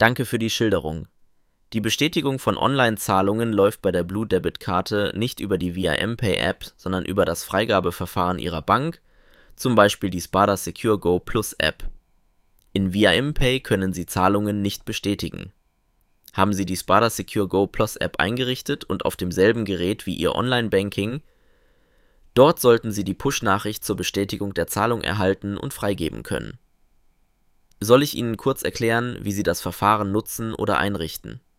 Danke für die Schilderung. Die Bestätigung von Online-Zahlungen läuft bei der Blue Debit-Karte nicht über die VIM-Pay-App, sondern über das Freigabeverfahren Ihrer Bank, zum Beispiel die Spada Secure Go Plus App. In VIM-Pay können Sie Zahlungen nicht bestätigen. Haben Sie die Spada Secure Go Plus App eingerichtet und auf demselben Gerät wie Ihr Online-Banking? Dort sollten Sie die Push-Nachricht zur Bestätigung der Zahlung erhalten und freigeben können. Soll ich Ihnen kurz erklären, wie Sie das Verfahren nutzen oder einrichten?